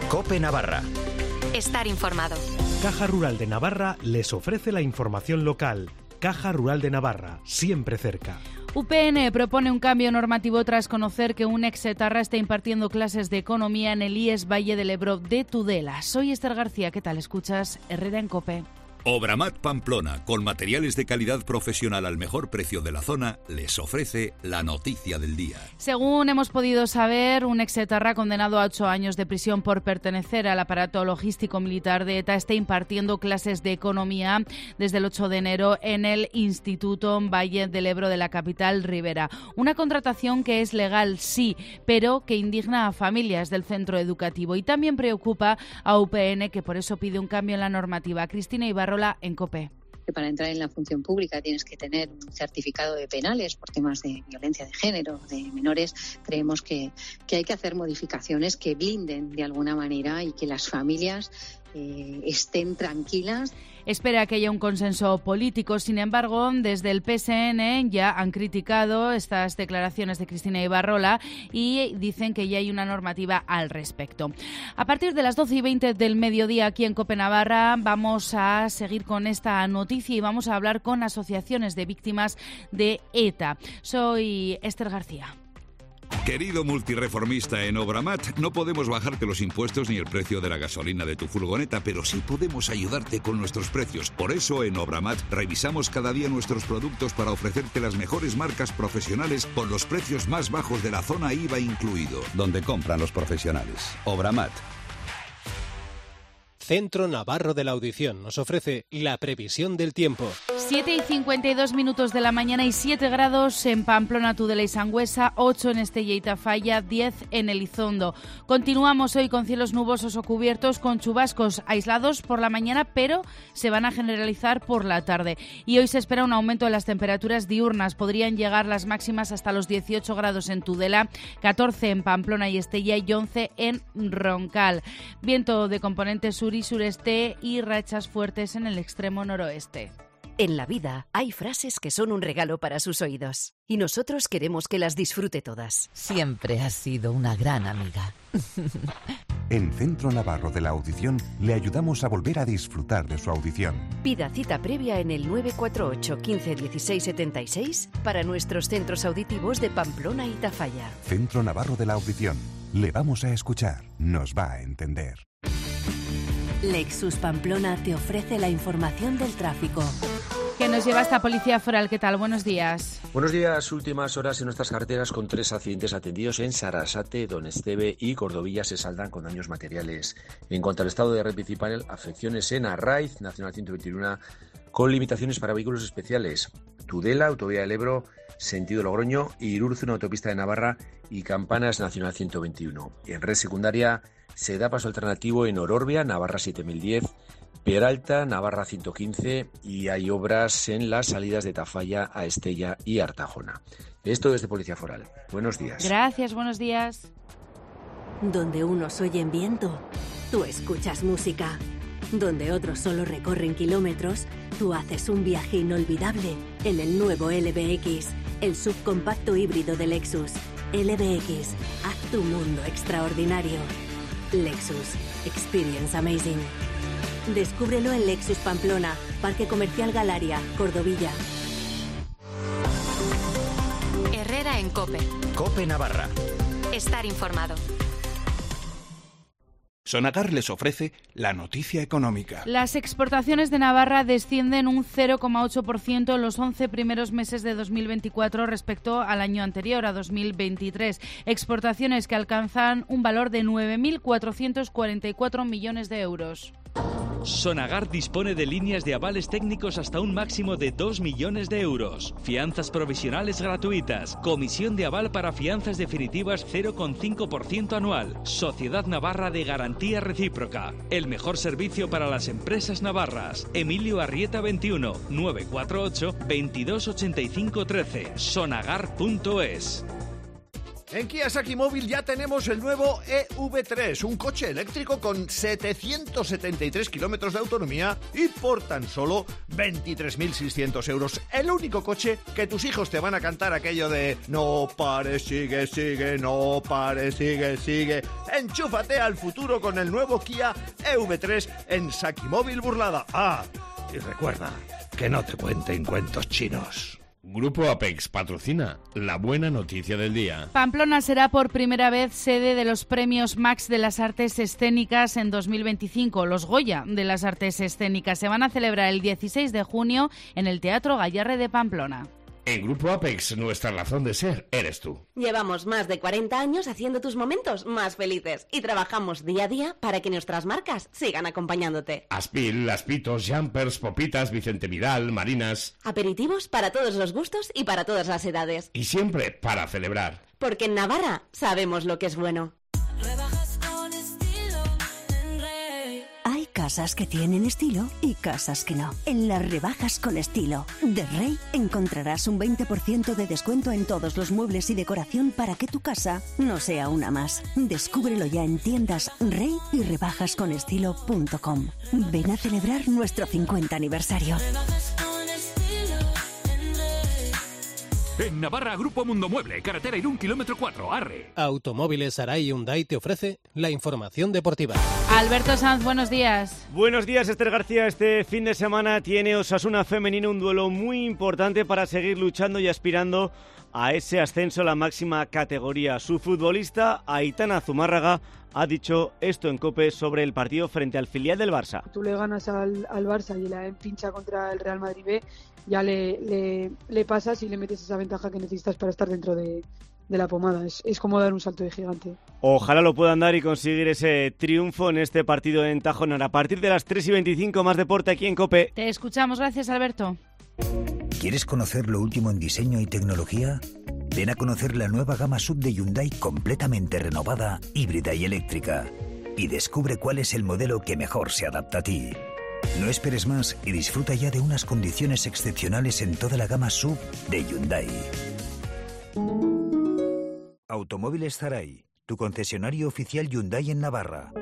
COPE Navarra. Estar informado. Caja Rural de Navarra les ofrece la información local. Caja Rural de Navarra, siempre cerca. UPN propone un cambio normativo tras conocer que un exetarra está impartiendo clases de economía en el IES Valle del Ebro de Tudela. Soy Esther García, ¿qué tal? Escuchas Herrera en COPE. Obramat Pamplona, con materiales de calidad profesional al mejor precio de la zona, les ofrece la noticia del día. Según hemos podido saber, un exetarra condenado a 8 años de prisión por pertenecer al aparato logístico militar de ETA está impartiendo clases de economía desde el 8 de enero en el Instituto Valle del Ebro de la capital ribera. Una contratación que es legal, sí, pero que indigna a familias del centro educativo y también preocupa a UPN, que por eso pide un cambio en la normativa. Cristina Ibarrola en COPE. Que para entrar en la función pública tienes que tener un certificado de penales por temas de violencia de género, de menores. Creemos que hay que hacer modificaciones que blinden de alguna manera y que las familias estén tranquilas. Espera que haya un consenso político. Sin embargo, desde el PSN ya han criticado estas declaraciones de Cristina Ibarrola y dicen que ya hay una normativa al respecto. A partir de las 12:20 del mediodía aquí en COPE Navarra vamos a seguir con esta noticia y vamos a hablar con asociaciones de víctimas de ETA. Soy Esther García. Querido multireformista en Obramat, no podemos bajarte los impuestos ni el precio de la gasolina de tu furgoneta, pero sí podemos ayudarte con nuestros precios. Por eso en Obramat revisamos cada día nuestros productos para ofrecerte las mejores marcas profesionales con los precios más bajos de la zona IVA incluido. Donde compran los profesionales. Obramat. Centro Navarro de la Audición nos ofrece la previsión del tiempo. 7:52 de la mañana y 7 grados en Pamplona, Tudela y Sangüesa, 8 en Estella y Tafalla, 10 en Elizondo. Continuamos hoy con cielos nubosos o cubiertos con chubascos aislados por la mañana, pero se van a generalizar por la tarde. Y hoy se espera un aumento de las temperaturas diurnas. Podrían llegar las máximas hasta los 18 grados en Tudela, 14 en Pamplona y Estella y 11 en Roncal. Viento de componente sur y sureste y rachas fuertes en el extremo noroeste. En la vida hay frases que son un regalo para sus oídos y nosotros queremos que las disfrute todas. Siempre has sido una gran amiga. En Centro Navarro de la Audición le ayudamos a volver a disfrutar de su audición. Pida cita previa en el 948 15 16 76 para nuestros centros auditivos de Pamplona y Tafalla. Centro Navarro de la Audición. Le vamos a escuchar. Nos va a entender. Lexus Pamplona te ofrece la información del tráfico. Que nos lleva esta Policía Foral. ¿Qué tal? Buenos días. Buenos días. Últimas horas en nuestras carreteras con 3 accidentes atendidos en Sarasate, Don Esteve y Cordovilla se saldan con daños materiales. En cuanto al estado de red principal, afecciones en Arraiz, Nacional 121, con limitaciones para vehículos especiales. Tudela, Autovía del Ebro, sentido Logroño, Irurzun, Autopista de Navarra y Campanas, Nacional 121. En red secundaria se da paso alternativo en Ororbia, Navarra 7010, Peralta, Navarra 115 y hay obras en las salidas de Tafalla a Estella y Artajona. Esto es de Policía Foral. Buenos días. Gracias, buenos días. Donde unos oyen viento, tú escuchas música. Donde otros solo recorren kilómetros, tú haces un viaje inolvidable en el nuevo LBX, el subcompacto híbrido de Lexus. LBX, haz tu mundo extraordinario. Lexus, experience amazing. Descúbrelo en Lexus Pamplona, Parque Comercial Galaria, Cordovilla. Herrera en COPE. COPE Navarra. Estar informado. Sonagar les ofrece la noticia económica. Las exportaciones de Navarra descienden un 0,8% en los 11 primeros meses de 2024 respecto al año anterior, a 2023. Exportaciones que alcanzan un valor de 9.444 millones de euros. Sonagar dispone de líneas de avales técnicos hasta un máximo de 2 millones de euros. Fianzas provisionales gratuitas. Comisión de aval para fianzas definitivas 0,5% anual. Sociedad Navarra de Garantía Recíproca. El mejor servicio para las empresas navarras. Emilio Arrieta 21 948 22 85 13. Sonagar.es. En Kia Saki Móvil ya tenemos el nuevo EV3, un coche eléctrico con 773 kilómetros de autonomía y por tan solo 23.600 euros. El único coche que tus hijos te van a cantar aquello de no pares, sigue, sigue, no pares, sigue, sigue. Enchúfate al futuro con el nuevo Kia EV3 en Saki Móvil Burlada. Ah, y recuerda que no te cuenten cuentos chinos. Grupo Apex patrocina la buena noticia del día. Pamplona será por primera vez sede de los premios Max de las Artes Escénicas en 2025. Los Goya de las Artes Escénicas se van a celebrar el 16 de junio en el Teatro Gayarre de Pamplona. En Grupo Apex, nuestra razón de ser eres tú. Llevamos más de 40 años haciendo tus momentos más felices y trabajamos día a día para que nuestras marcas sigan acompañándote. Aspil, Aspitos, Jumpers, Popitas, Vicente Vidal, Marinas. Aperitivos para todos los gustos y para todas las edades. Y siempre para celebrar. Porque en Navarra sabemos lo que es bueno. Hay casas que tienen estilo y casas que no. En las rebajas con estilo de Rey encontrarás un 20% de descuento en todos los muebles y decoración para que tu casa no sea una más. Descúbrelo ya en tiendas Rey y rebajasconestilo.com. Ven a celebrar nuestro 50 aniversario. En Navarra, Grupo Mundo Mueble, carretera Irún, kilómetro 4, Arre. Automóviles Aray Hyundai te ofrece la información deportiva. Alberto Sanz, buenos días. Buenos días, Esther García. Este fin de semana tiene Osasuna femenino un duelo muy importante para seguir luchando y aspirando a ese ascenso a la máxima categoría. Su futbolista, Aitana Zumárraga, ha dicho esto en COPE sobre el partido frente al filial del Barça. Tú le ganas al Barça y la empincha contra el Real Madrid B, ya le pasas y le metes esa ventaja que necesitas para estar dentro de la pomada. Es como dar un salto de gigante. Ojalá lo puedan dar y conseguir ese triunfo en este partido en Tajonar. A partir de las 3:25, más deporte aquí en COPE. Te escuchamos, gracias Alberto. ¿Quieres conocer lo último en diseño y tecnología? Ven a conocer la nueva gama SUV de Hyundai completamente renovada, híbrida y eléctrica. Y descubre cuál es el modelo que mejor se adapta a ti. No esperes más y disfruta ya de unas condiciones excepcionales en toda la gama SUV de Hyundai. Automóviles Zaray, tu concesionario oficial Hyundai en Navarra.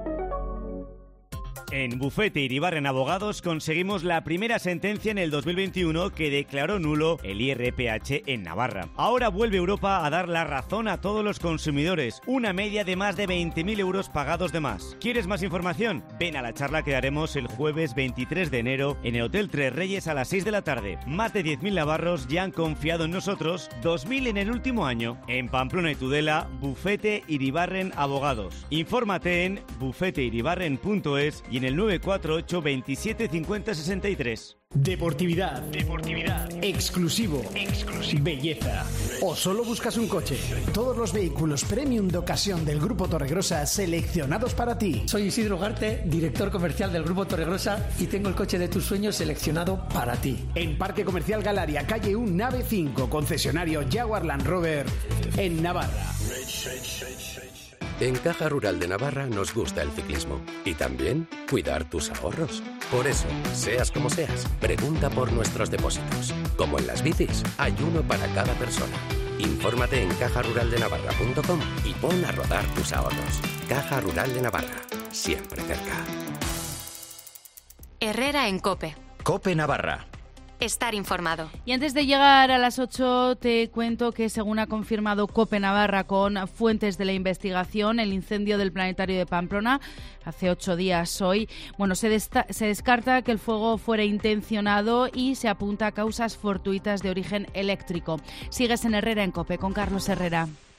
En Bufete Iribarren Abogados conseguimos la primera sentencia en el 2021 que declaró nulo el IRPH en Navarra. Ahora vuelve Europa a dar la razón a todos los consumidores, una media de más de 20.000 euros pagados de más. ¿Quieres más información? Ven a la charla que daremos el jueves 23 de enero en el Hotel Tres Reyes a las 6 de la tarde. Más de 10.000 navarros ya han confiado en nosotros, 2.000 en el último año. En Pamplona y Tudela, Bufete Iribarren Abogados. Infórmate en bufeteiribarren.es y en el 948 27 50 63. Deportividad. Exclusivo. Belleza. ¿O solo buscas un coche? Todos los vehículos premium de ocasión del Grupo Torregrosa seleccionados para ti. Soy Isidro Ugarte, director comercial del Grupo Torregrosa y tengo el coche de tus sueños seleccionado para ti. En Parque Comercial Galaria, calle 1, nave 5, concesionario Jaguar Land Rover en Navarra. En Caja Rural de Navarra nos gusta el ciclismo y también cuidar tus ahorros. Por eso, seas como seas, pregunta por nuestros depósitos. Como en las bicis, hay uno para cada persona. Infórmate en cajaruraldenavarra.com y pon a rodar tus ahorros. Caja Rural de Navarra, siempre cerca. Herrera en COPE. COPE Navarra. Estar informado. Y antes de llegar a las 8 te cuento que según ha confirmado COPE Navarra con fuentes de la investigación, el incendio del planetario de Pamplona hace 8 días hoy, se descarta que el fuego fuera intencionado y se apunta a causas fortuitas de origen eléctrico. Sigues en Herrera en COPE con Carlos Herrera.